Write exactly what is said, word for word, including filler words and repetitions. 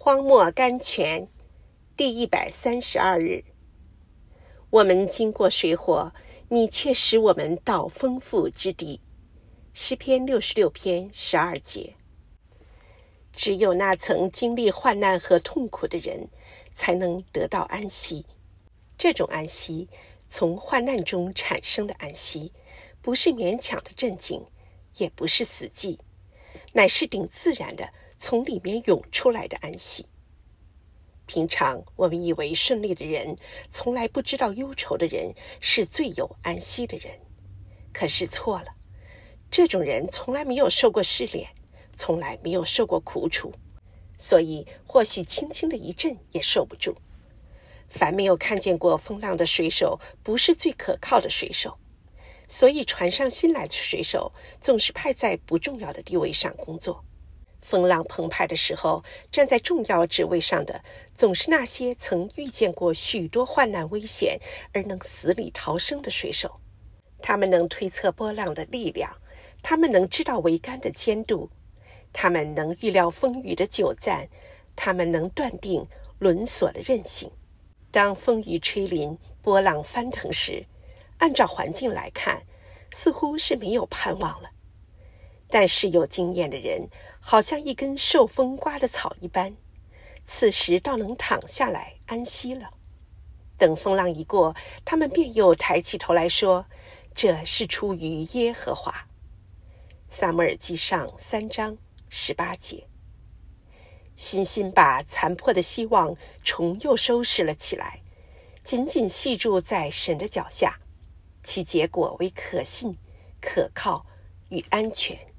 荒漠甘泉第一百三十二日，我们经过水火，你却使我们到丰富之地。诗篇六十六篇十二节。只有那曾经历患难和痛苦的人，才能得到安息。这种安息，从患难中产生的安息，不是勉强的镇静，也不是死寂，乃是顶自然的从里面涌出来的安息。平常我们以为顺利的人，从来不知道忧愁的人是最有安息的人。可是错了，这种人从来没有受过试炼，从来没有受过苦楚，所以或许轻轻的一震也受不住。凡没有看见过风浪的水手，不是最可靠的水手，所以船上新来的水手总是派在不重要的地位上工作。风浪澎湃的时候，站在重要职位上的总是那些曾遇见过许多患难危险而能死里逃生的水手。他们能推测波浪的力量，他们能知道桅杆的坚度，他们能预料风雨的久暂，他们能断定轮索的韧性。当风雨吹临，波浪翻腾时，按照环境来看，似乎是没有盼望了。但是有经验的人，好像一根受风刮的草一般，此时倒能躺下来安息了。等风浪一过，他们便又抬起头来说，这是出于耶和华。撒母耳记上三章十八节。信心把残破的希望重又收拾了起来，紧紧系住在神的脚下，其结果为可信、可靠与安全。